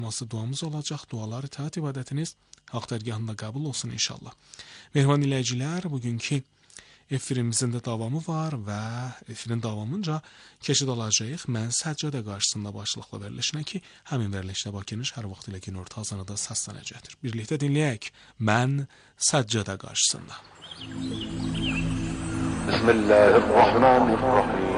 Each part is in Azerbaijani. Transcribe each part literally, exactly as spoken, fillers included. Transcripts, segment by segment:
duamız olacaq. Dualar itaat ibadətiniz Haqq dərgahında qəbul olsun inşallah. Mehriban dinləyicilər, bugünkü efirimizin də davamı var və efirin davamınca keçid alacağıq. Mən Səccadə qarşısında başlıqla verilişinə ki, həmin verilişdə Bakının hər vaxt ilə günorta azanında səslənəcəkdir. Birlikdə dinləyək. Mən Səccadə qarşısında. Bismillahirrahmanirrahim.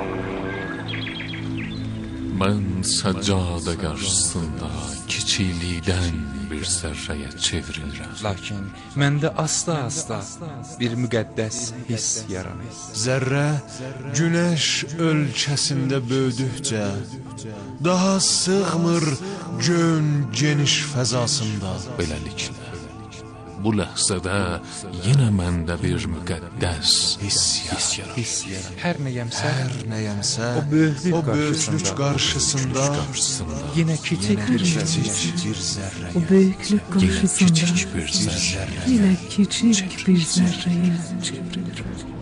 Mən Səccadə qarşısında kiçiklikdən bir zərrəyə çevrilirəm. Lakin məndə asta-asta bir müqəddəs hiss yaranır. Zərrə günəş ölkəsində böyüdükcə daha sığmır göyün geniş fəzasında. Beləliklə, bu ləhzədə yenə məndə bir müqəddəs hiss yaranır. Hiss yaranır. Hər nəyəmsə, Hər nəyəmsə o böyüklük o böyüklük qarşısında yenə kiçik bir kiçik bir zərrə. O büyüklük karşısında kiçik bir zərrə. yine küçük bir zerreye çevrilir.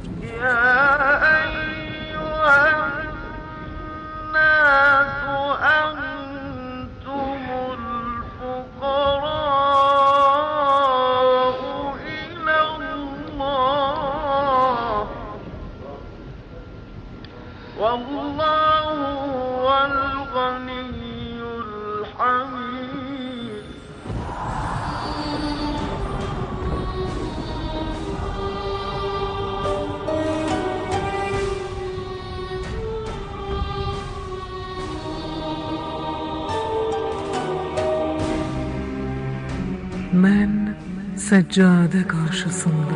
Ben Seccade karşısında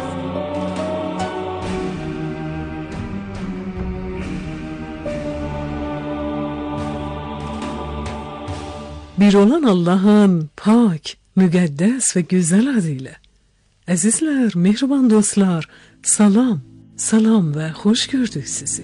bir olan Allah'ın pak, müqəddəs ve güzel adıyla. Əzizlər, mehriban dostlar, salam, salam ve hoş gördük sizi.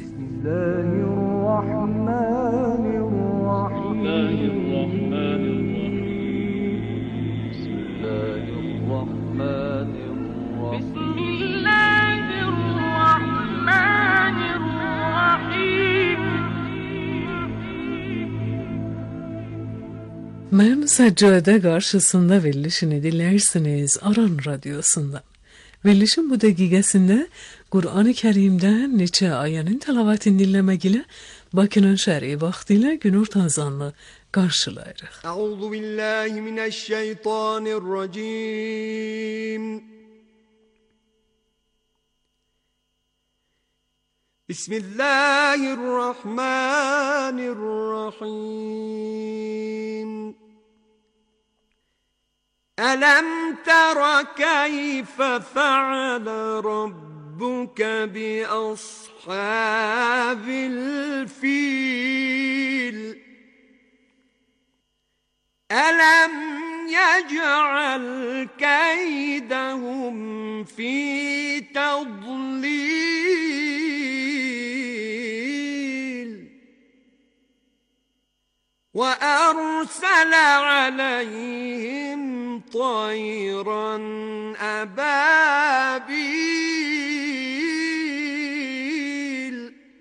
Ben Seccade karşısında verilişini dinlersiniz Aran Radyosu'nda. Verilişin bu dakikasında Kur'an-ı Kerim'den neçə ayənin təlavatini dinləmək ilə Bakının şəri vaxtilə günorta azanını qarşılayırıq. Euzu billahi mineşşeytanirracim. Bismillahirrahmanirrahim. ألم تر كيف فعل ربك بأصحاب الفيل ألم يجعل كيدهم في تضليل وأرسل عليهم طيرا أبابيل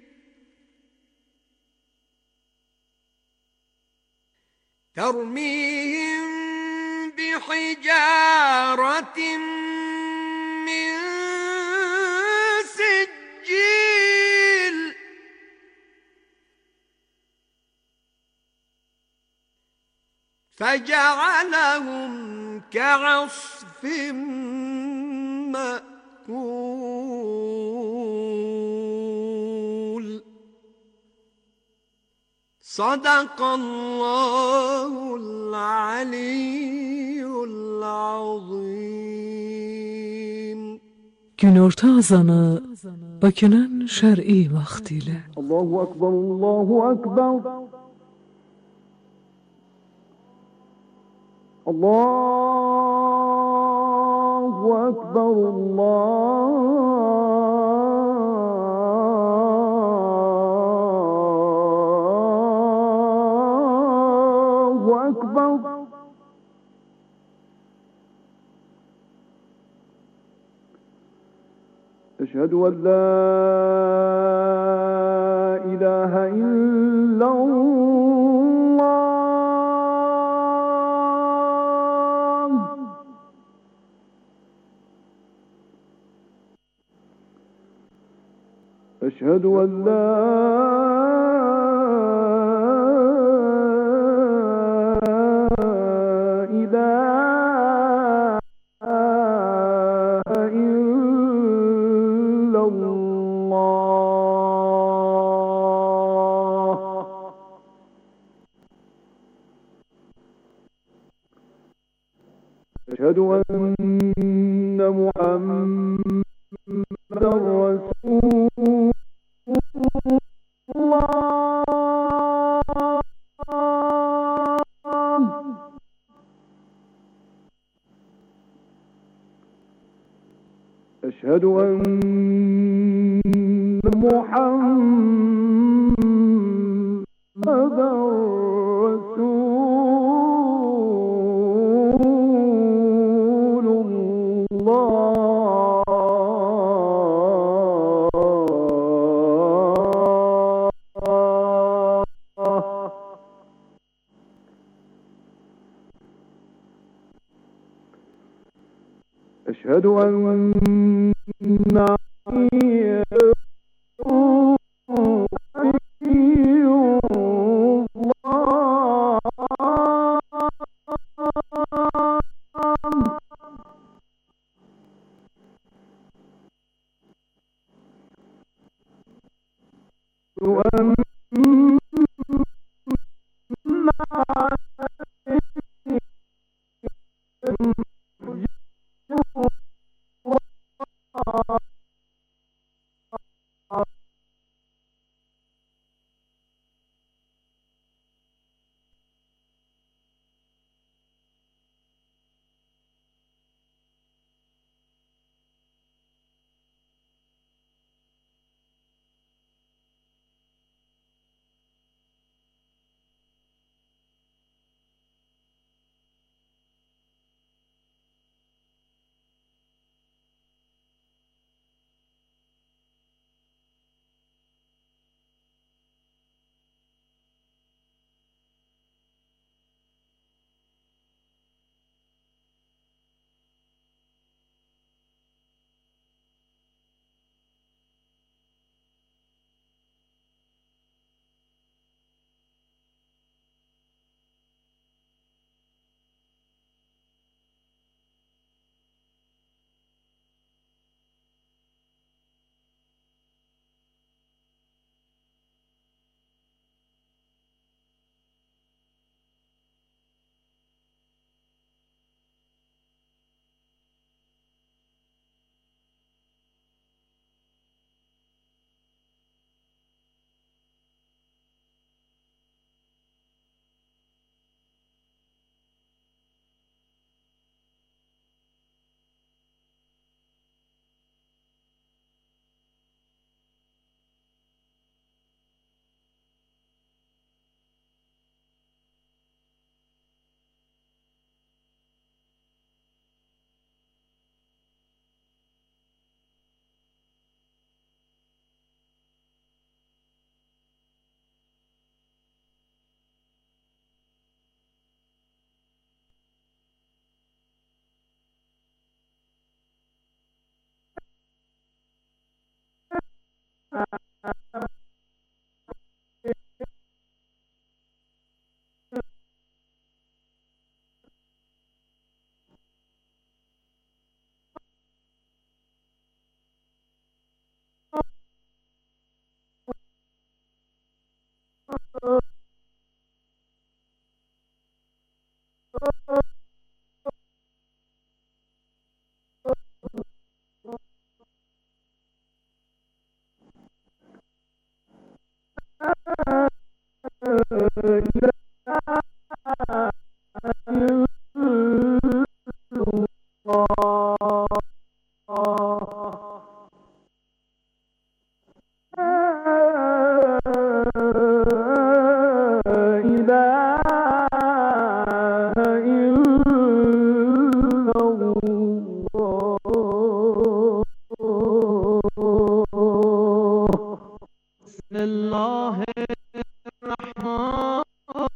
ترميهم بحجارة من سجيل فجعلهم كعصف مأكول صدق الله العلي العظيم. Günorta azanı Bakının şer'i vaktiyle. Allahu Ekber, Allahu Ekber. Allahu Ekber, Allahu Ekber. Eşhedü en la ilahe illallah. أشهد أن لا أشهد أن محمدا رسول الله أشهد أن محمدا رسول الله أشهد أن عليا بسم الله الرحمن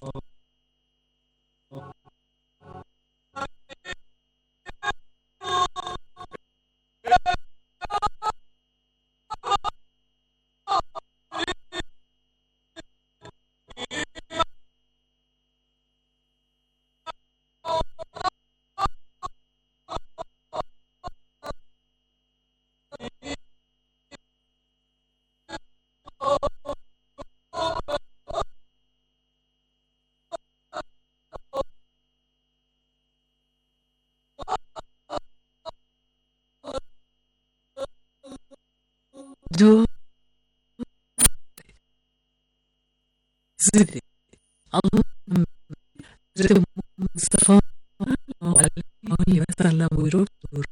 دعا زدي اللهم Hazreti Mustafa aleyhi ve sellem buyurur.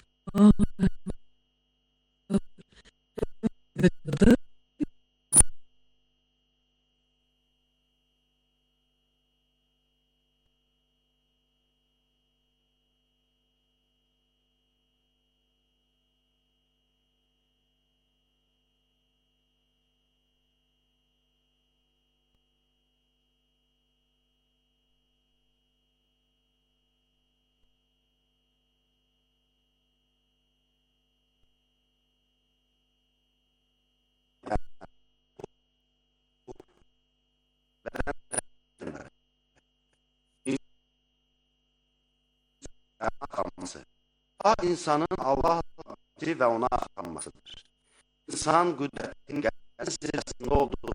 kalması. Ta insanın Allah'a ve ona kalmasıdır. İnsan kudretin sırasında olduğu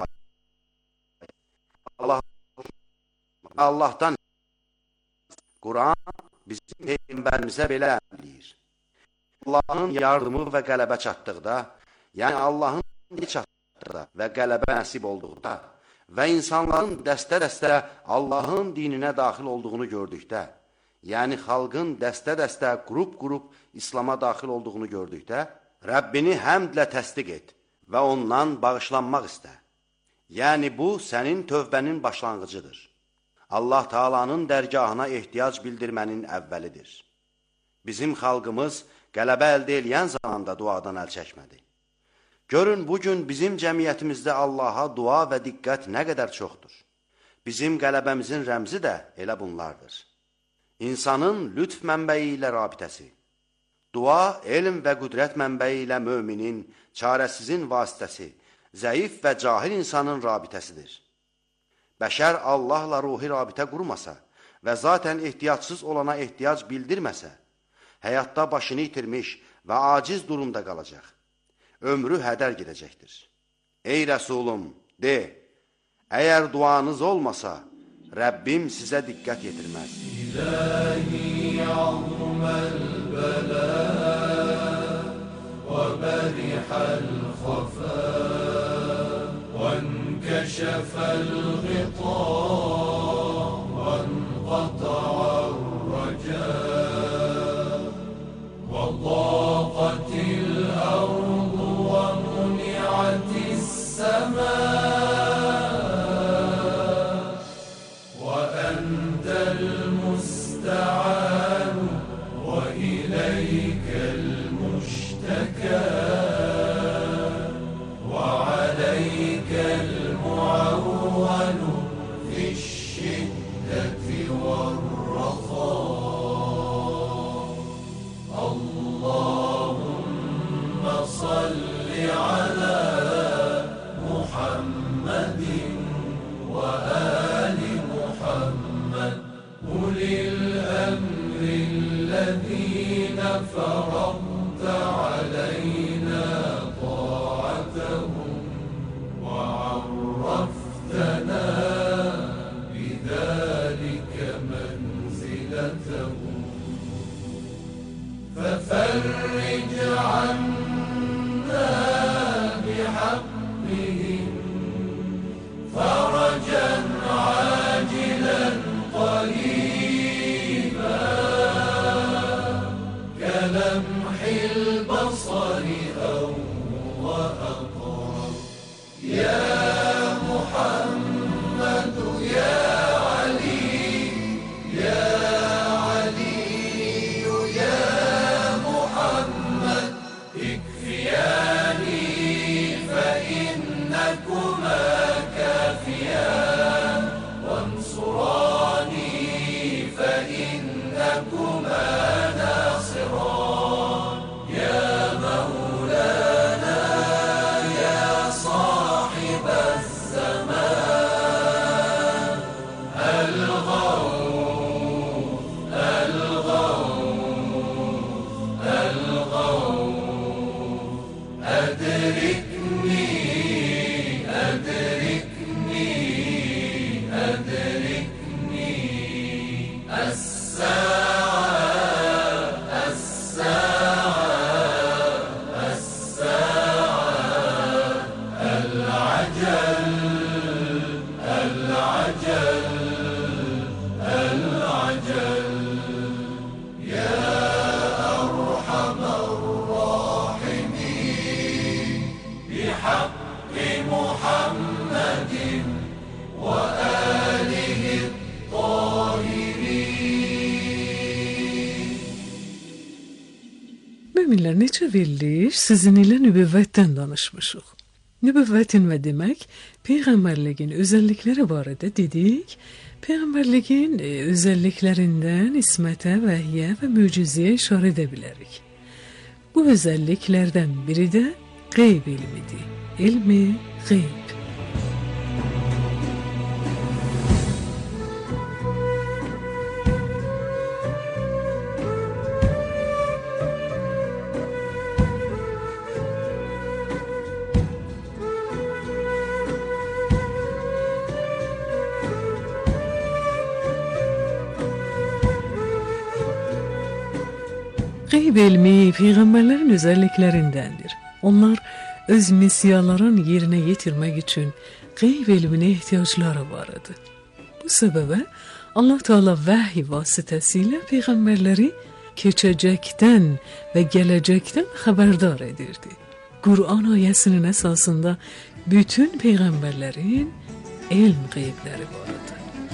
Allah Allah'tan Kur'an bizim peygamberimize belə əmrləyir. Allah'ın yardımı və qələbə çatdıqda, yəni Allah'ın çatdıqda və qələbə nəsib olduqda və insanların dəstə-dəstə Allah'ın dininə daxil olduğunu gördükdə, yəni xalqın dəstə-dəstə, qrup-qrup İslam'a daxil olduğunu gördükdə, Rəbbini həmdlə təsdiq et və ondan bağışlanmaq istə. Yəni bu, sənin tövbənin başlanğıcıdır. Allah Taala'nın dərgahına ehtiyac bildirmənin əvvəlidir. Bizim xalqımız qələbə əldə eləyən zamanda duadan əl çəkmədi. Görün, bugün bizim cəmiyyətimizdə Allaha dua və diqqət nə qədər çoxdur. Bizim qələbəmizin rəmzi də elə bunlardır. İnsanın lütf mənbəyi ilə rabitəsi. Dua, elm və qüdrət mənbəyi ilə müminin, çarəsizin vasitəsi, zəif və cahil insanın rabitəsidir. Bəşər Allahla ruhi rabitə qurmasa və zatən ehtiyacsız olana ehtiyac bildirməsə, həyatda başını itirmiş və aciz durumda qalacaq. Ömrü hədər gedəcəkdir. Ey Rəsulum, de, əgər duanız olmasa, Rəbbim sizə diqqət yetirməz. İlahi ya'zuməl bələ və bərihəl xəfə və nkəşəfəl ğitə və nqata'ar rəcə və ضاقtil ərd və muni'atis səmə المستعان وإليك المشتكى وعليك المعول في الشدة والرخاء اللهم صل على محمد وآل محمد أولي الأمر الذين فرضت علينا طاعتهم وعرفتنا بذلك منزلتهم ففرج عنا بحقهم فرجا عاجلا قريبا كلمح البصر أو وأقرب يا محمد يا علي يا علي يا محمد اكفياني فإنكما كافيان Müminlər, neçə veriliş sizin ilə nübüvvətdən danışmışıq. Nübüvvətin və demək, Peyğəmbərliyin özəllikləri barədə dedik. Peyğəmbərliyin özəlliklərindən ismətə, vəhyə və möcüzəyə işarə edə bilərik. Bu özəlliklərdən biri də qeyb ilmidir. İlmi qeyb. Qeyb elmi Peyğəmbərlərin özəlliklərindəndir. Onlar öz missiyalarını yerinə yetirmək üçün qeyb elminə ehtiyacları var idi. Bu səbəbə Allah Teala vəhy vasitəsilə Peyğəmbərləri keçəcəkdən və gələcəkdən xəbərdar edirdi. Quran ayəsinin əsasında bütün Peyğəmbərlərin elm qeybləri var idi.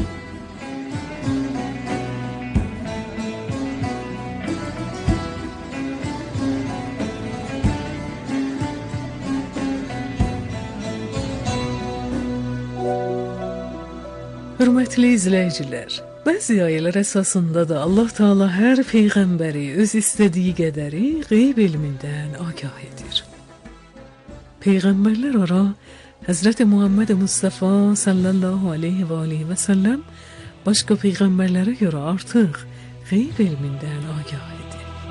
Hörmətli izləyicilər, bəzi ayələr əsasında da Allah Teala hər peyğəmbəri öz istədiyi qədəri qeyb elmindən agah edir. Peyğəmbərlər ora Həzrəti Muhammed Mustafa sallallahu aleyhi və aleyhi və səlləm başqa peyğəmbərlərə görə artıq qeyb elmindən agah edir.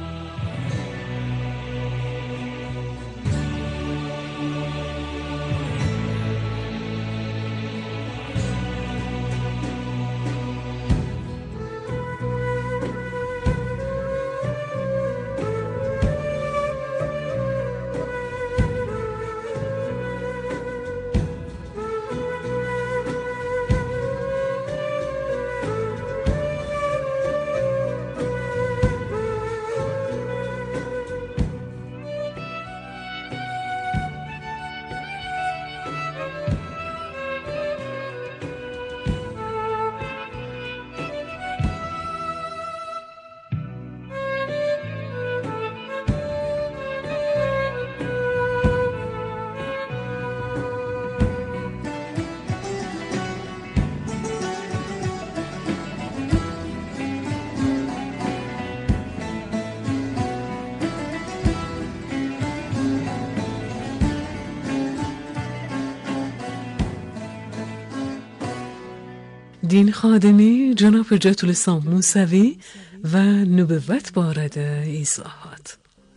Din xadimi Cənab Hüccətülislam Musəvi və nübüvvət barədə izahat.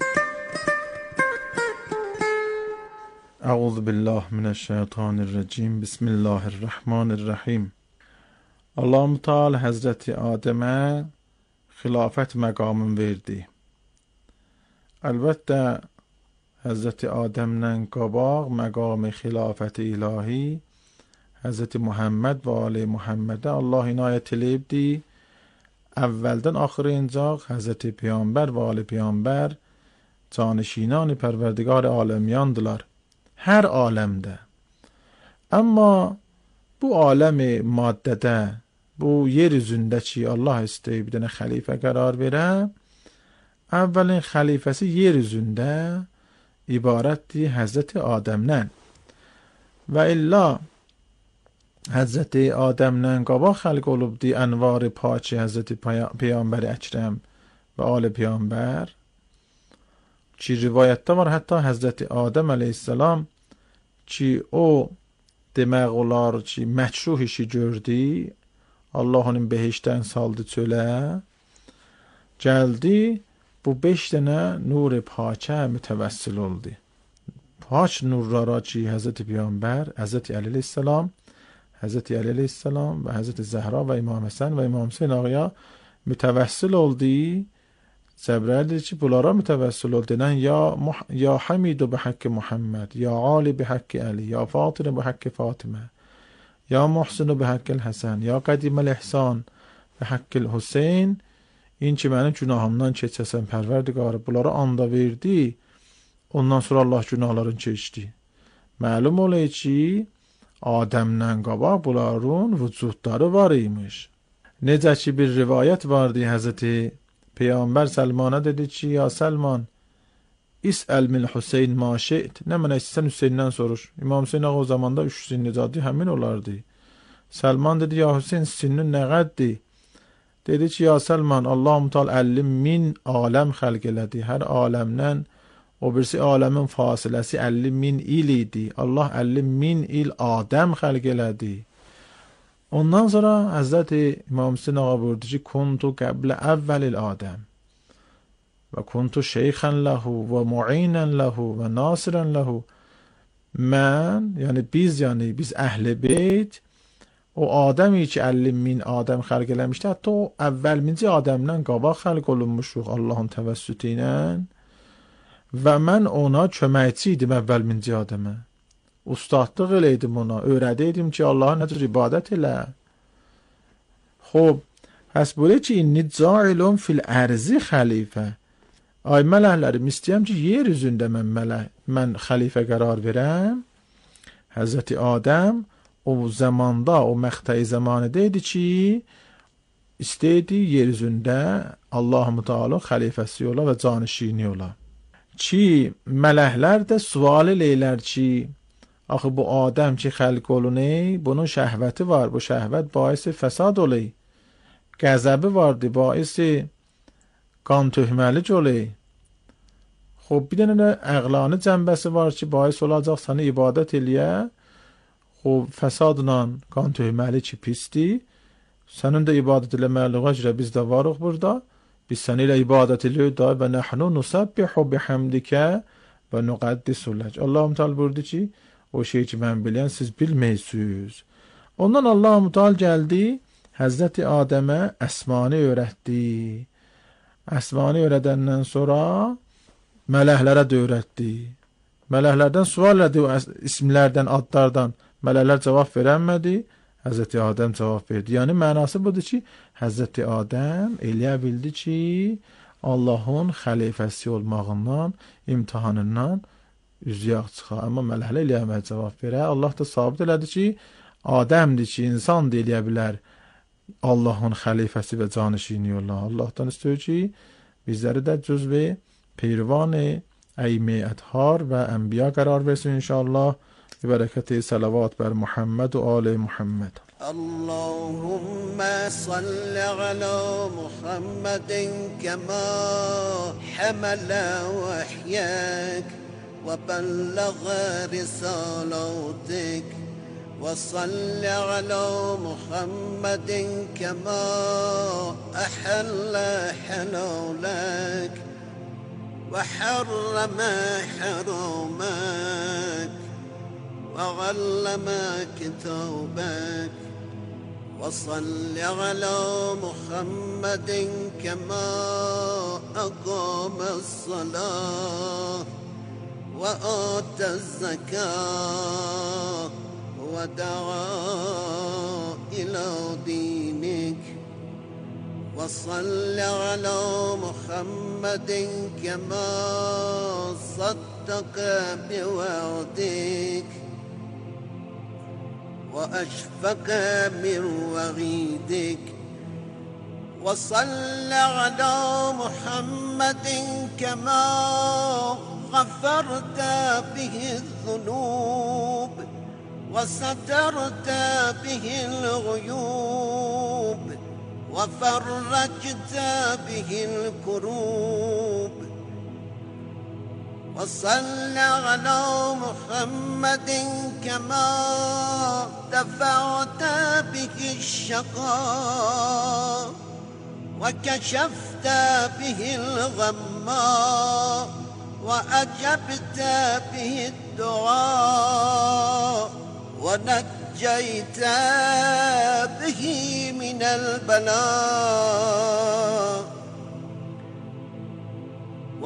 Əuzu billah minəşşeytanirracim. Bismillahirrahmanirrahim. Allah-u Teala Həzrəti Adəmə xilafət məqamını verdi. Əlbəttə Həzrəti Adəmdən qabaq məqamı xilafəti ilahi Həzrəti Muhammed və Ali Muhammedə Allah inayət eləyibdi. Əvvəldən axırıncaq Həzrəti Peyğəmbər və Ali Peyğəmbər canişinani Pərverdigar aləmyandılar. Hər aləmdə. Amma bu aləmi maddədə, bu yer üzündə ki Allah istəyib bir dənə xəlifə qərar verə, əvvəlin xəlifəsi yer üzündə ibarətdir Həzrəti Adəmdən. Və illa Həzrəti Adəmdən qabaq xəlq olubdi ənvar-ı paçi Həzrəti Peyğəmbər Əkrəm və Ali Peyğəmbər ki rivayətdə var, hətta Həzrəti Adəm əleyhissalam ki o demək olar ki məkruh işi gördü, Allah onun behişdən saldı çölə, gəldi bu beş dənə nur-i paçə mütəvəssil oldu. Paç nurlara ki Həzrəti Peyğəmbər, Həzrəti Əli əleyhissalam, Həzrəti Əli əleyhissalam və Həzrəti Zəhra və İmam Həsən və İmam Hüseyn ağaya mütəvəssil oldu. Cəbrayıl dedi ki, bunlara mütəvəssil ol denən ya, ya Hamidu bi haqqi Muhammed, ya Ali bi haqqi Ali, ya Fatiri bi haqqi Fatimə, ya Muhsinu bi haqqi Həsən, ya Qədiməl İhsan bi haqqi Hüseyn. İn ki mənim günahımdan keçəsən Pərverdigarı, bunlara anda verdi. Ondan sonra Allah günahlarını keçdi. Məlum olayı ki, Adəmdən qabaq bunların vücudları var imiş. Necə ki bir rivayət vardı, Həzrəti Peyğəmbər Səlmana dedi ki, ya Səlman, İsəl min Hüseyn ma şe'it. Nə mənə istəsən Hüseyndən soruş. İmam Hüseyn ağa o zamanda üç sinnicadi həmin olardı. Səlman dedi, ya Hüseyn sinnin nə qəddir? Dedi ki, ya Səlman, Allah-u Teala əlli min aləm xəlq elədi. Hər aləmdən o birisi aləmin fasiləsi əlli min il idi. Allah əlli min il Adəm xəlq elədi. Ondan sonra Həzrəti İmam Hüseyn ağa buyurdu ki, kuntu qəblə əvvəlil Adəm və kuntu şeyxən ləhu və mu'inən ləhu və nasirən ləhu. Mən, yəni biz, yəni biz əhl-i beyt, o Adəmi ki əlli min Adəm xəlq eləmişdi, hətta o əvvəlminci Adəmdən qabaq xəlq olunmuşuq Allahın təvəssütü ilə və mən ona köməkçi idim əvvəlminci Adəmə. Ustadlıq eləydim ona, öyrədəydim ki, Allah'a necə ibadət elə. Xob, həs böyle ki, inni cailun fil ərzi xəlifə. Ay mələklərim, istəyəm ki, yer üzündə mən mələk, mən xəlifə qərar verəm. Həzrəti Adəm o zamanda, o məqtəyi zamanıda idi ki, istəydi yer üzündə Allah-u Teala xəlifəsi ola və canişini ola. Ki, mələklər də sual eləyirlər ki, axı bu Adəm ki xəlq olunur, bunun şəhvəti var, bu şəhvət baisi fəsad olur. Qəzəbi vardı, baisi qan töhməlik olur. Xob, bir dənə əqlani cəmbəsi var ki, baisi olacaq səni ibadət eləyə. Xob, fəsadla qan töhməlik ki pisdir. Sənin də ibadət eləməliğə görə biz də varıq burada. Biz səni ilə ibadət eləyirik da və nəhnu nusabbihu bihamdikə və nuqaddisu lək. Allah-u Teala buyurdu ki, o şey ki mən bilən siz bilməysiniz. Ondan Allah-u Teala gəldi, Həzrəti Adəmə əsmanı öyrətdi. Əsmanı öyrədəndən sonra mələklərə də öyrətdi. Mələklərdən sual elədi o isimlərdən, adlardan. Mələklər cavab verənmədi, Həzrəti Adəm cavab verdi. Yəni mənası budur ki, Həzrəti Adəm eləyə bildi ki, Allahın xəlifəsi olmağından, imtihanından üzüyaq çıxa. Amma mələklər eləyəməyə cavab verə. Allah da sabit elədi ki, Adəmdir ki, insan da eləyə bilər Allahın xəlifəsi və canişini yolla. Allahdan istəyir ki, bizləri də cüzv-i peyrivan-ı əymi ədhar və ənbiya qərar versin inşallah. Bərəkəti salavat bər Muhammed və ali Muhammed. Allahümme salli ala Muhammedin kema hamala vahyek ve bellaga risalatik. وصل على محمد كما أحل حلالك وحرم حرامك وعلم كتابك وصل على محمد كما أقام الصلاة وآتى الزكاة ودعا إلى دينك وصل على محمد كما صدق بوعدك وأشفق من وعيدك وصل على محمد كما غفرت به الذنوب وسترت به الغيوب وفرجت به الكروب وصل على محمد كما دفعت به الشقاء وكشفت به الغمّا وأجبت به الدعاء ونجيت به من البلاء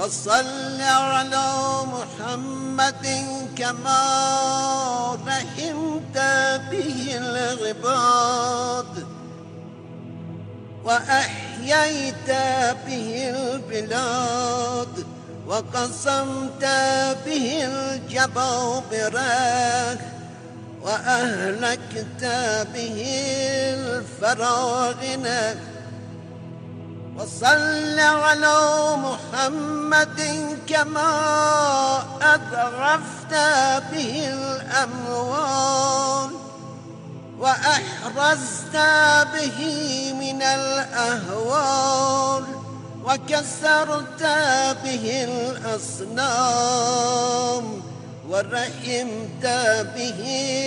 وصل على محمد كما رحمت به العباد وأحييت به البلاد وقسمت به الجبابرة وأهلكت به الفراعنة وصل على محمد كما أذرفت به الأموال وأحرزت به من الأهوال وكسرت به الأصنام ورحمت به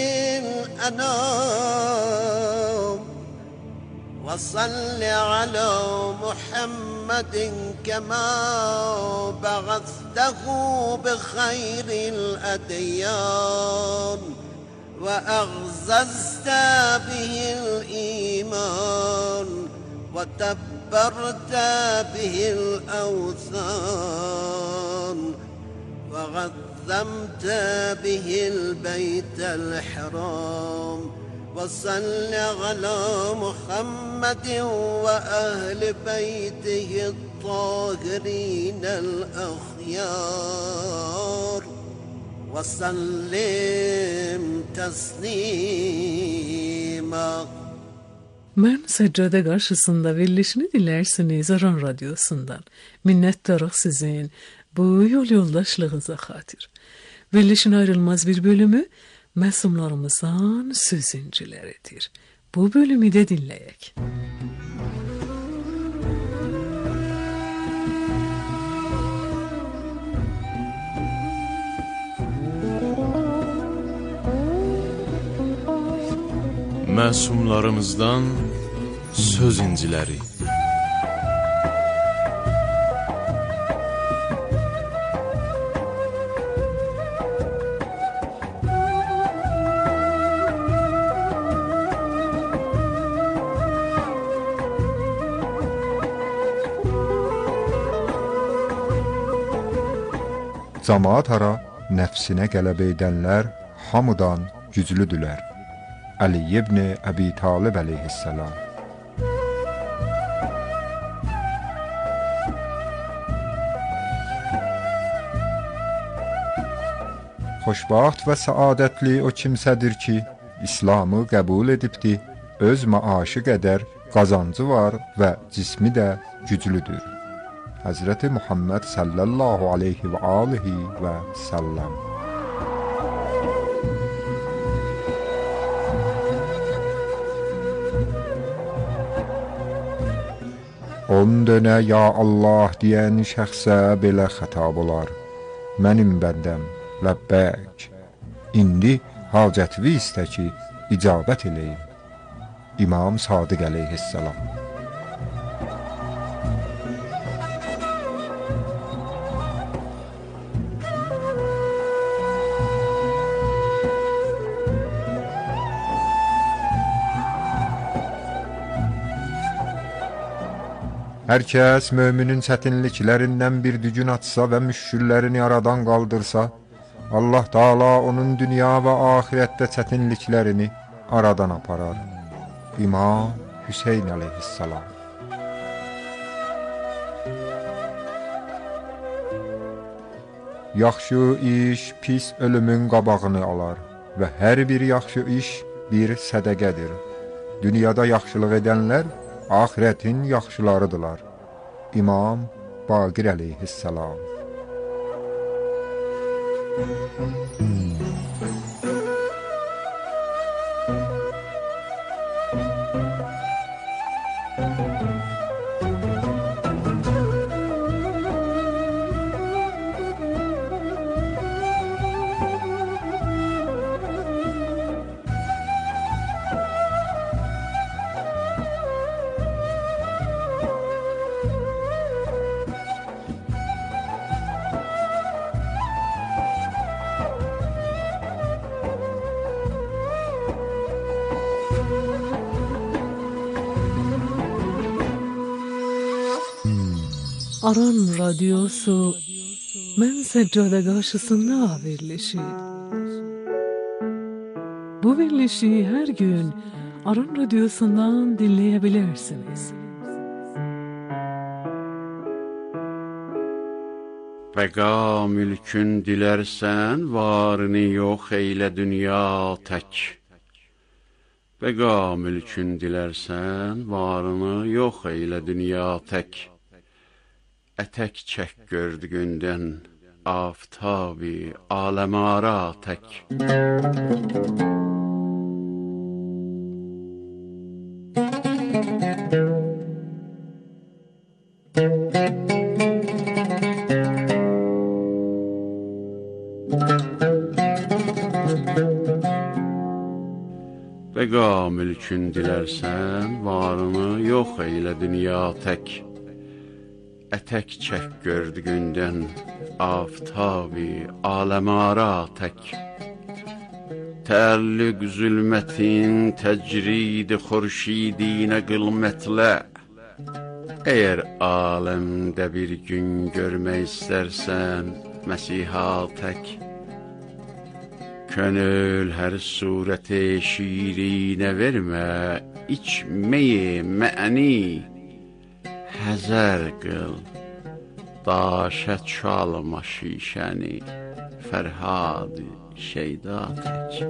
الأنام وصل على محمد كما بعثته بخير الأديان وأعززت به الإيمان وتبرت به الأوثان وغذمت به البيت الحرام وصل على محمد وأهل بيته الطاهرين الأخيار وسلم تسليما. Ben seccade karşısında verilişini dilersiniz Aran Radyosu'ndan. Minnettarıq sizin bu yol yoldaşlığınıza xatir. Verilişin ayrılmaz bir bölümü məsumlarımızın sözüncüleridir. Bu bölümü de dinleyek. Məsumlarımızdan söz inciləri. Camaat hara nəfsinə qələbə edənlər hamıdan güclüdülər. Ali ibn Əbi Talib əleyhissalam. Xoşbaxt və səadətli o kimsədir ki, İslamı qəbul edibdi, öz maaşı qədər qazancı var və cismi də güclüdür. Həzrəti Muhammed sallallahu aleyhi və alihi və səlləm. On dönə ya Allah deyən şəxsə belə xətab olar. Mənim bəndəm, ləbbək. İndi hacətvi istə ki, icabət eləyim. İmam Sadiq əleyhissalam. Hər kəs möminin çətinliklərindən bir dügün atsa və müşküllərini aradan qaldırsa, Allah Taala onun dünya və axirətdə çətinliklərini aradan aparar. İmam Hüseyn əleyhissalam. Yaxşı iş pis ölümün qabağını alar və hər bir yaxşı iş bir sədəqədir. Dünyada yaxşılıq edənlər axirətin yaxşılarıdırlar. İmam Baqir əleyhissalam. Aran Radyosu Ben Seccade karşısında verilişi. Bu verilişi her gün Aran Radyosu'ndan dinleyebilirsiniz. Bəqa mülkün dilərsən, varını yox eylə dünya tək. Bəqa mülkün dilərsən, varını yox eylə dünya tək. Ətək çək gördüğündən, aftabi aləmara tək. Bəqa mülkün dilərsən, varını yox eylə dünya tək. Ətək çək gördüğündən, aftabi aləmara tək. Təəllüq zülmətin, təcrid xurşidinə qılmətlə. Əgər aləmdə bir gün görmək istərsən, Məsiha tək. Könül hər surəti şirinə vermə, içməyi mə'ni həzər qıl. Daşə çalma şişəni, Fərhad şeyda tək.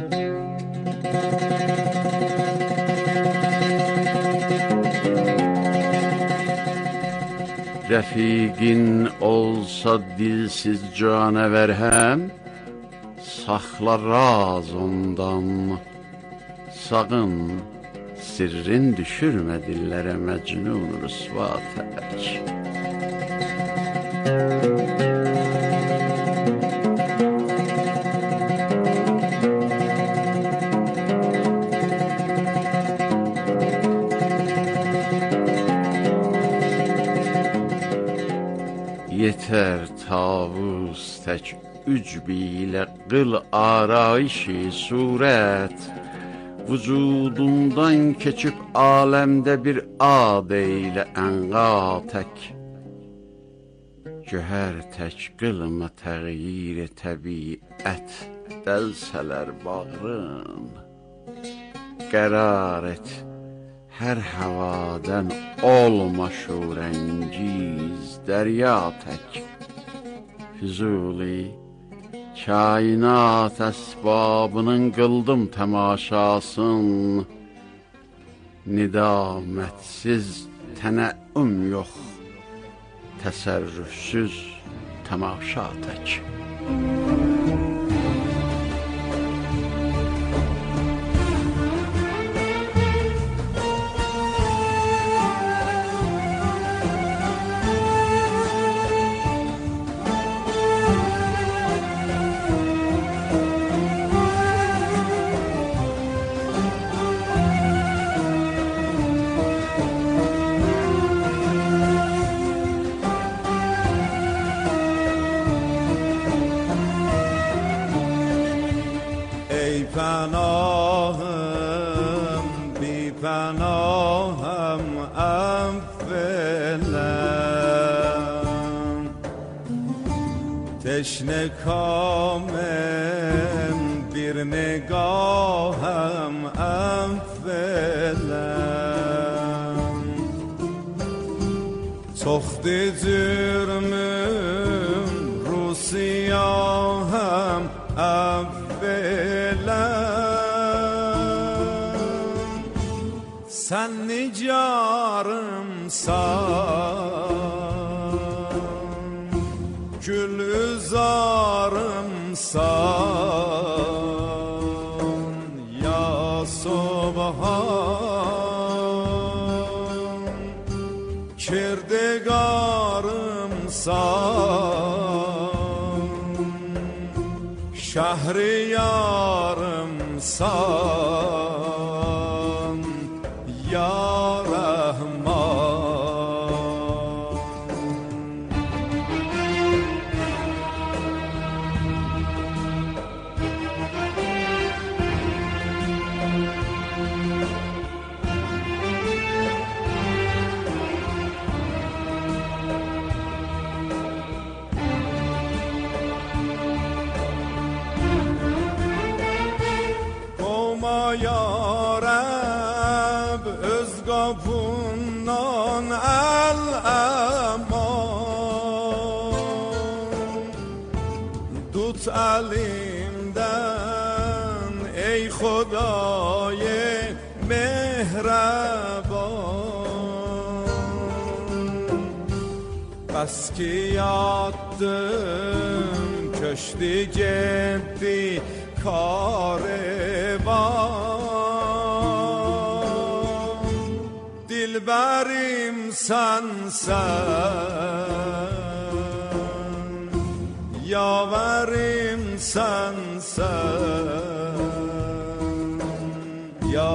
Rəfiqin olsa dilsiz canəvər həm, saxla raz ondan, sağın sirrin düşürmə dillərə məcnun rüsva tək. Yetər tavus tək ücb ilə qıl arayişi surət, vücudundan keçib aləmdə bir ad eylə ənqa tək. Cöhər tək qılma təğyir təbiət, dəlsələr bağrın. Qərar et, hər havadən olma şurəngiz dərya tək. Füzuli, kainat əsbabının qıldım təmaşasın. Nidamətsiz tənəüm yox, təsərrüfsüz təmaşa tək. پناهم بی پناهم اولم تشنه کامم bir نگاهم اولم تخت جرمم رو سیاهم sen nicarımsan, gülüzarımsan ya Subhan, kirdegarımsan, şehriyarımsan ya Ayırma ya Rab öz qapından el eman. Tut elimden ey Xuday mehreban. Bas ki yattım köştü gitti kariban. Dilberim sensen, yaverim sensen, ya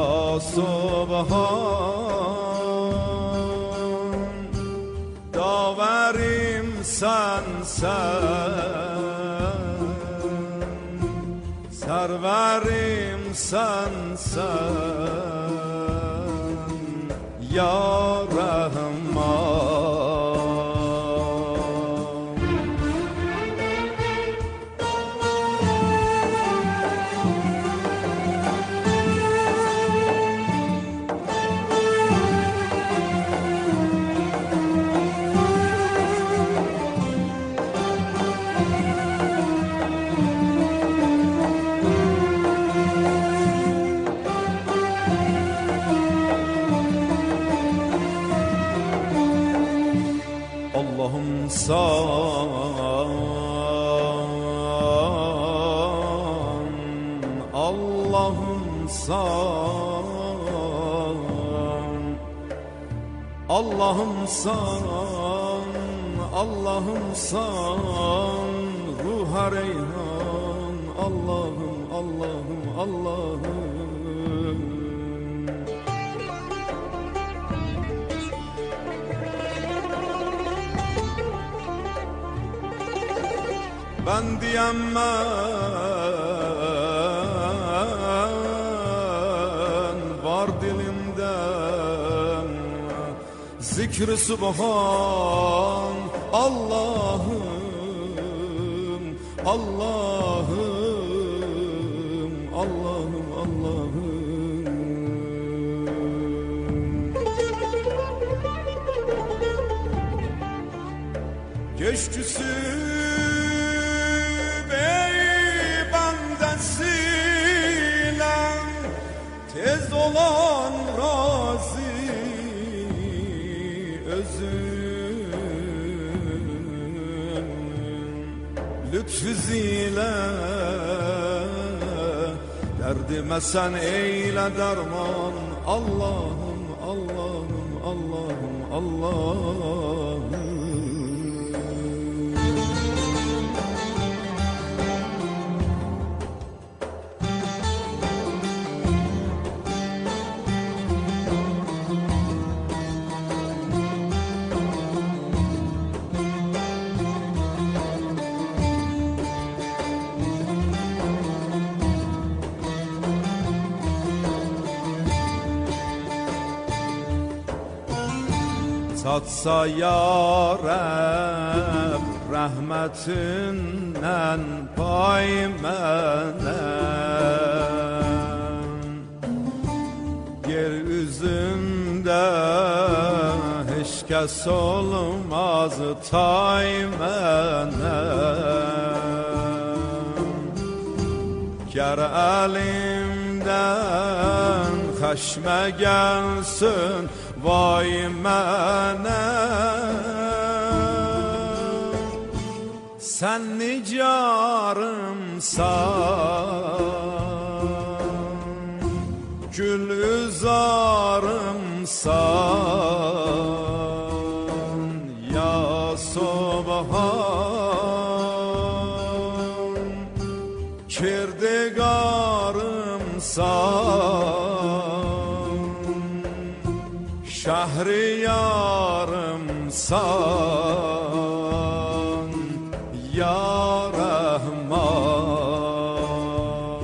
Subhan. Daverim sensen, serverim sensen, ya Rahman. Allah'ım san, Allah'ım san, Allah'ım san, Allah'ım san, ruha reyhan, Allah'ım, Allah'ım, Allah'ım. Ben diyemem var dilimden zikr-i subhan, Allah'ım, Allah'ım, Allah'ım, Allah'ım. Geçtüsü tez olan razı özün lütfüzile derdime sen eyle derman, Allah'ım, Allah'ım, Allah'ım, Allah'ım. Tatsa ya Rab rahmetinden pay menem, yer üzünde hiç kes olmaz tay menem. Ger elimden xəşmə gelsin vay mənə, sen nicarımsan, gül üzarımsan, ya Subhan. Kirdigarımsan, şehriyarımsan, ya Rahman.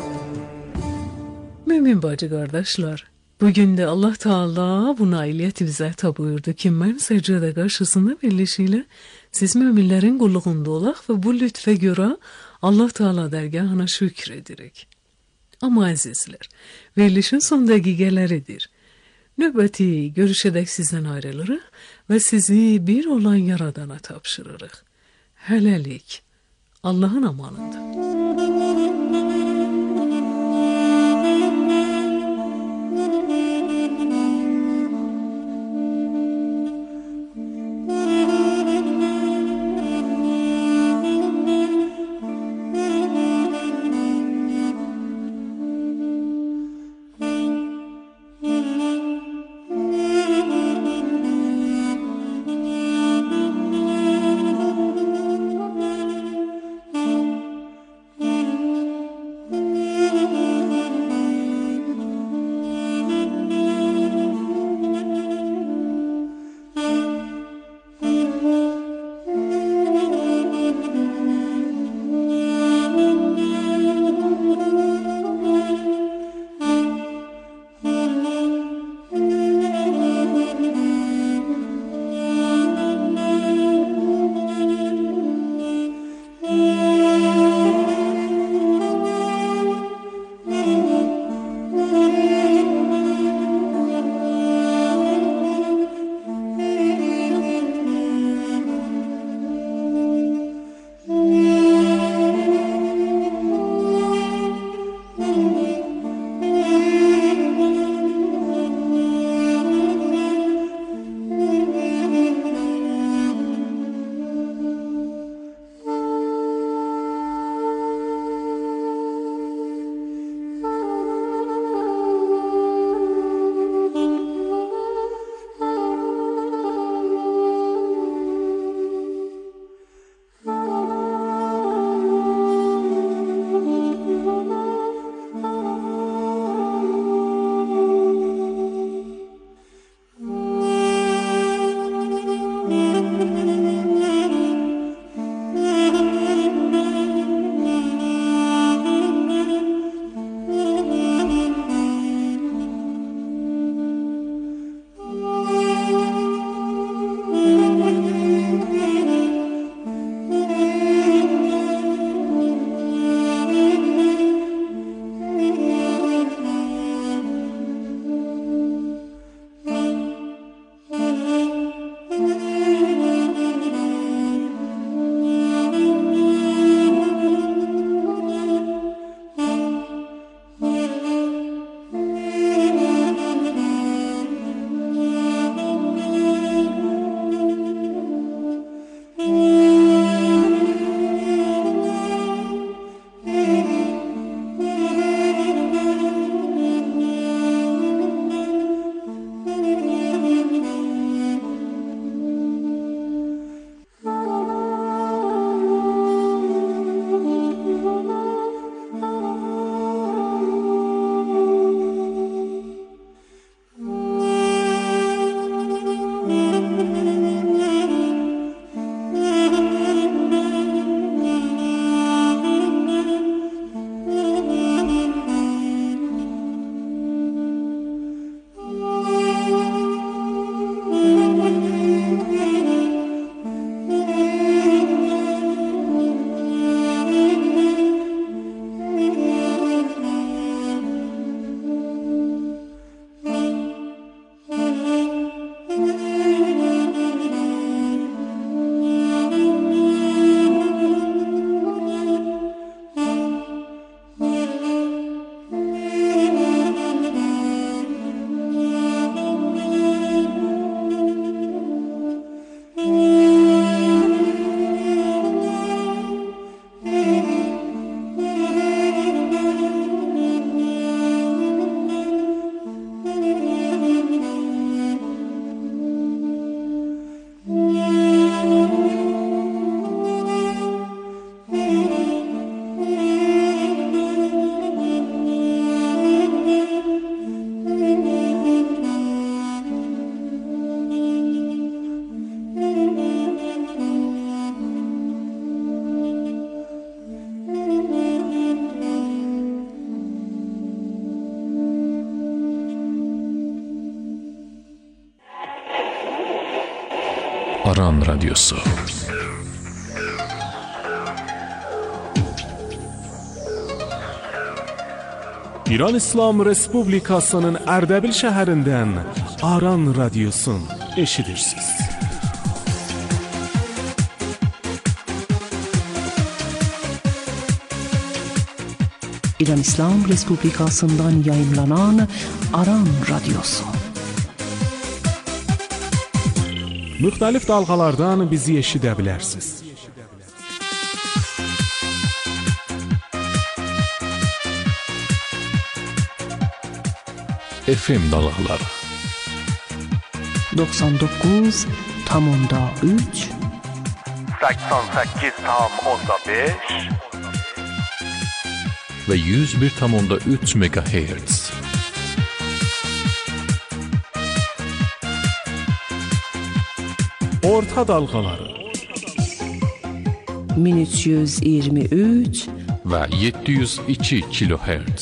Mümin bacı kardeşler, bugün de Allah Teala bu nailiyeti bize buyurdu ki ben secde karşısında birleşiyle siz müminlerin kulluğunda olaq ve bu lütfe göre Allah Teala dergahına şükür ederek. Amma əzizlər, verilişin son dəqiqələridir. Növbəti görüşədək sizdən ayrılırıq və sizi bir olan yaradana tapşırırıq. Hələlik, Allahın amanında. Aran Radyosu. İran İslam Respublikasının Ərdəbil şəhərindən Aran Radyosun eşidirsiniz. İran İslam Respublikasından yayınlanan Aran Radyosu. Müxtəlif dalğalardan bizi eşidə bilərsiniz. F M dalğaları doksan doqquz tam onda üç səksən səkkiz tam onda beş və yüz bir tam onda üç megahertz. Orta dalğaları min üç yüz iyirmi üç və yeddi yüz iki kilohertz.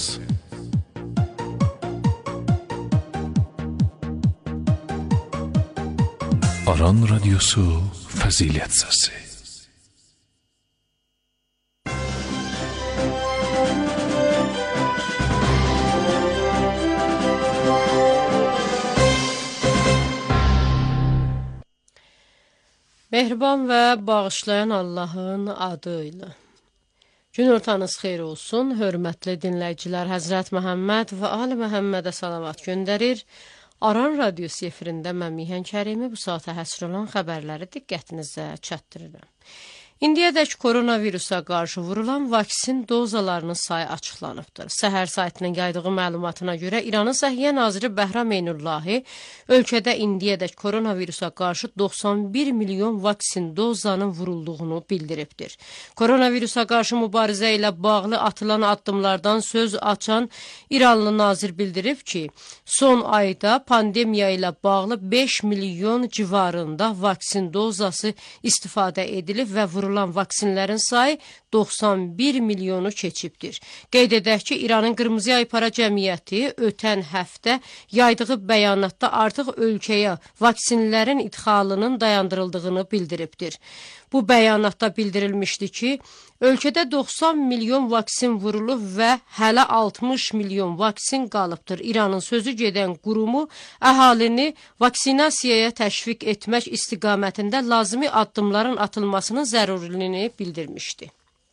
Aran Radyosu Fəzilət Səsi. Mehriban və bağışlayan Allahın adı ilə. Gün ortanız xeyir olsun, hörmətli dinləyicilər. Həzrət Məhəmməd və Ali Məhəmmədə salavat göndərir. Aran Radyosu efirində mən Mihan Kərimi bu saata həsr olan xəbərləri diqqətinizə çatdırıram. İndiyədək koronavirusa qarşı vurulan vaksin dozalarının sayı açıqlanıbdır. Səhər saytının yaydığı məlumatına görə İranın Səhiyyə Naziri Bəhram Eynullahi ölkədə indiyədək koronavirusa qarşı doxsan bir milyon vaksin dozanın vurulduğunu bildiribdir. Koronavirusa qarşı mübarizə ilə bağlı atılan addımlardan söz açan İranlı nazir bildirib ki, son ayda pandemiya ilə bağlı beş milyon civarında vaksin dozası istifadə edilib və vurulub. Vurulan vaksinlərin sayı doxsan bir milyonu keçibdir. Qeyd edək ki, İranın Qırmızı Aypara Cəmiyyəti ötən həftə yaydığı bəyanatda artıq ölkəyə vaksinlərin idxalının dayandırıldığını bildiribdir. Bu bəyanatda bildirilmişdi ki, ölkədə doxsan milyon vaksin vurulub və hələ altmış milyon vaksin qalıbdır. İranın sözü gedən qurumu əhalini vaksinasiyaya təşviq etmək istiqamətində lazımi addımların atılmasının zərurliyini bildirmişdi.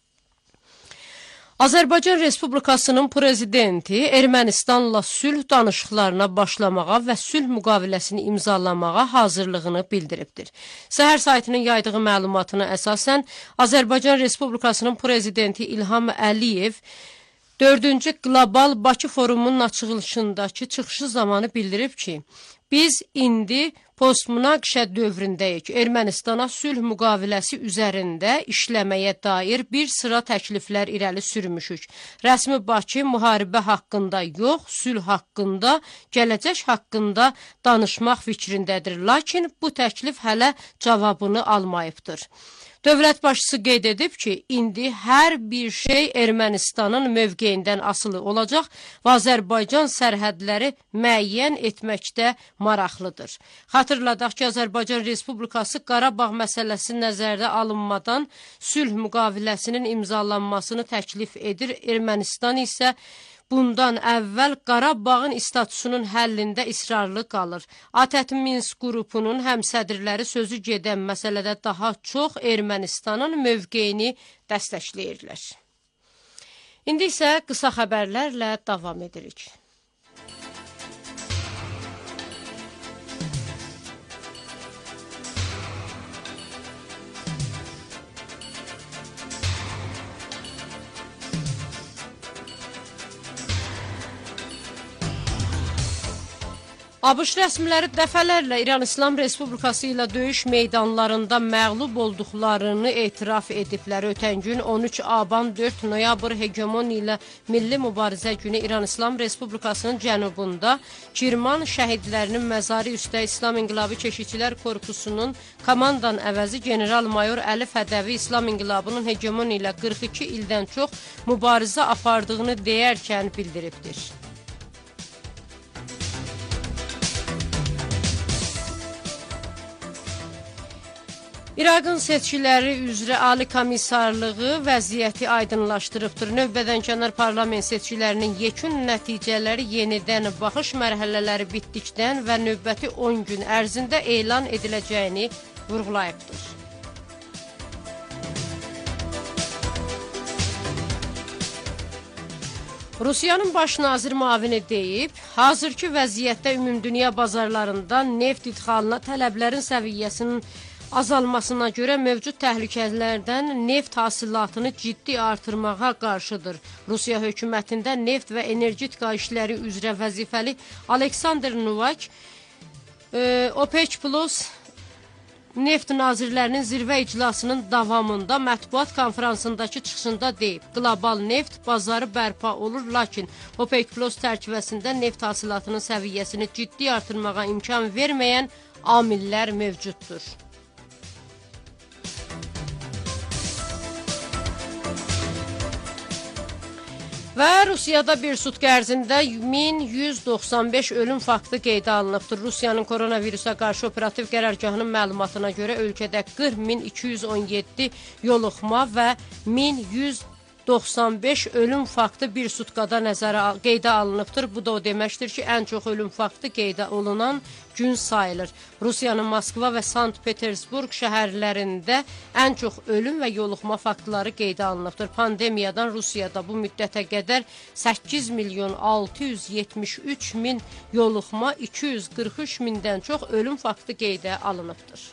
Azərbaycan Respublikasının prezidenti Ermənistanla sülh danışıqlarına başlamağa və sülh müqaviləsini imzalamağa hazırlığını bildiribdir. Səhər saytının yaydığı məlumatına əsasən, Azərbaycan Respublikasının prezidenti İlham Əliyev dördüncü Qlobal Bakı Forumunun açılışındakı çıxışı zamanı bildirib ki, biz indi postmünaqişə dövründəyik. Ermənistana sülh müqaviləsi üzərində işləməyə dair bir sıra təkliflər irəli sürmüşük. Rəsmi Bakı müharibə haqqında yox, sülh haqqında, gələcək haqqında danışmaq fikrindədir. Lakin bu təklif hələ cavabını almayıbdır. Dövlət başçısı qeyd edib ki, indi hər bir şey Ermənistanın mövqeyindən asılı olacaq və Azərbaycan sərhədləri müəyyən etməkdə maraqlıdır. Xatırladaq ki, Azərbaycan Respublikası Qarabağ məsələsi nəzərdə alınmadan sülh müqaviləsinin imzalanmasını təklif edir. Ermənistan isə bundan əvvəl Qarabağın statusunun həllində israrlı qalır. ATƏT Minsk qrupunun həmsədrləri sözü gedən məsələdə daha çox Ermənistanın mövqeyini dəstəkləyirlər. İndi isə qısa xəbərlərlə davam edirik. ABŞ rəsmiləri dəfələrlə İran İslam Respublikası ilə döyüş meydanlarında məğlub olduqlarını etiraf ediblər. Ötən gün on üç aban dörd noyabr hegemoni ilə Milli Mübarizə günü İran İslam Respublikasının cənubunda Kirman şəhidlərinin məzarı üstə İslam İnqilabı Keşikçilər Korpusunun komandan əvəzi general-mayor Əli Fədəvi İslam İnqilabının hegemoni ilə qırx iki ildən çox mübarizə apardığını deyərkən bildiribdir. İraqın seçkiləri üzrə Ali Komissarlığı vəziyyəti aydınlaşdırıbdır. Növbədənkənar parlament seçkilərinin yekun nəticələri yenidən baxış mərhələləri bitdikdən və növbəti on gün ərzində elan ediləcəyini vurğulayıbdır. Rusiyanın baş nazir müavini deyib, hazırki vəziyyətdə ümumdünya bazarlarında neft idxalına tələblərin səviyyəsinin azalmasına görə mövcud təhlükələrdən neft hasilatını ciddi artırmağa qarşıdır. Rusiya hökumətində neft və energetika işləri üzrə vəzifəli Aleksandr Novak, e, OPEC Plus neft nazirlərinin zirvə iclasının davamında mətbuat konferansındakı çıxışında deyib, qlobal neft bazarı bərpa olur, lakin OPEC Plus çərçivəsində neft hasilatının səviyyəsini ciddi artırmağa imkan verməyən amillər mövcuddur. Və Rusiyada bir sutq ərzində min yüz doxsan beş ölüm faktı qeydə alınıbdır. Rusiyanın koronavirusa qarşı operativ qərargahının məlumatına görə ölkədə qırx min iki yüz on yeddi yoluxma və min yüz doxsan beş ölüm faktı bir sutqada nəzərə qeydə alınıbdır. Bu da o deməkdir ki, ən çox ölüm faktı qeydə olunan gün sayılır. Rusiyanın Moskva və Sankt-Petersburg şəhərlərində ən çox ölüm və yoluxma faktları qeydə alınıbdır. Pandemiyadan Rusiyada bu müddətə qədər səkkiz milyon altı yüz yetmiş üç min yoluxma, iki yüz qırx üç mindən çox ölüm faktı qeydə alınıbdır.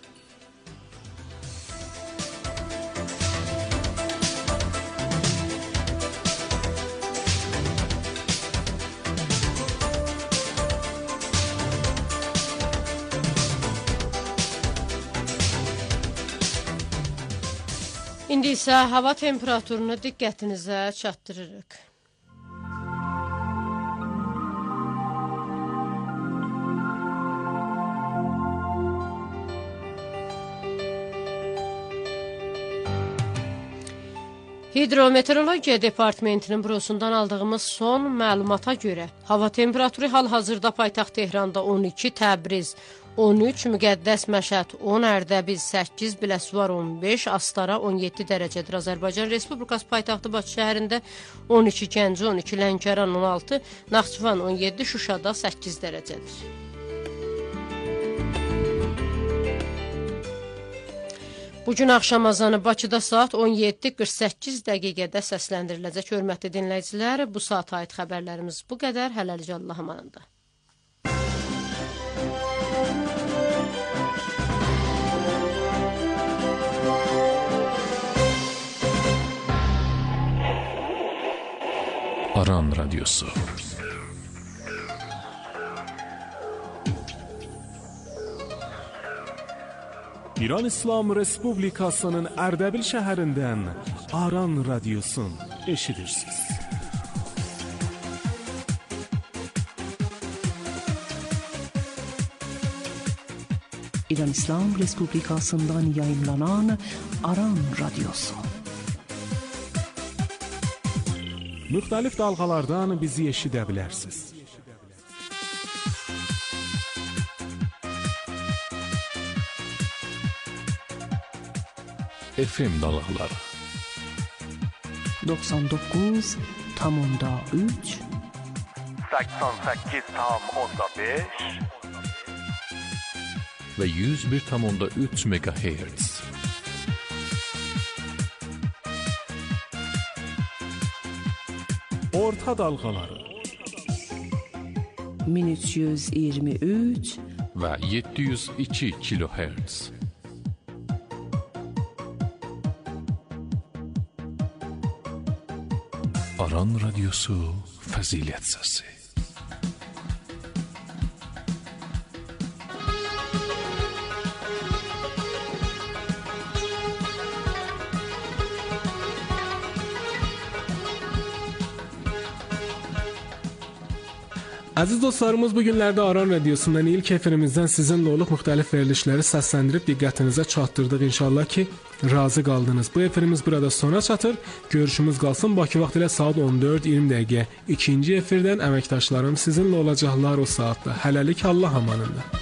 İndi isə hava temperaturunu diqqətinizə çatdırırıq. Hidrometeorologiya Departamentinin bürosundan aldığımız son məlumata görə hava temperaturu hal-hazırda paytaxt Tehranda on iki, Təbriz on üç, Müqəddəs Məşəd on, Ərdəbil səkkiz, Biləsuvar on beş, Astara on yeddi dərəcədir. Azərbaycan Respublikası paytaxtı Bakı şəhərində on iki, Gəncə on iki, Lənkəran on altı, Naxçıvan on yeddi, Şuşada səkkiz dərəcədir. Bugün axşam azanı Bakıda saat on yeddi qırx səkkiz dəqiqədə səsləndiriləcək. Hörmətli dinləyicilər, bu saata aid xəbərlərimiz bu qədər. Hələlik Allah amanında. Aran Radyosu. İran İslam Respublikasının Ərdəbil şəhərindən Aran Radyosun eşidirsiniz. İran İslam Respublikasından yayınlanan Aran Radyosu. Müxtəlif dalğalardan bizi eşidə bilərsiniz. F M dalğaları doxsan doqquz tam onda üç, səksən səkkiz tam onda beş və yüz bir tam onda üç megahertz. Orta dalğaları min üç yüz iyirmi üç və yeddi yüz iki kilohertz. Aran Radyosu Fəzilət Səsi. Əziz dostlarımız, bu günlərdə Aran Radyosundan ilk efirimizdən sizinlə olub müxtəlif verilişləri səsləndirib diqqətinizə çatdırdıq. İnşallah ki, razı qaldınız. Bu efirimiz burada sona çatır. Görüşümüz qalsın Bakı vaxtı ilə saat on dörd iyirmi dəqiqə. İkinci efirdən əməkdaşlarım sizinlə olacaqlar o saatda. Hələlik Allah amanında.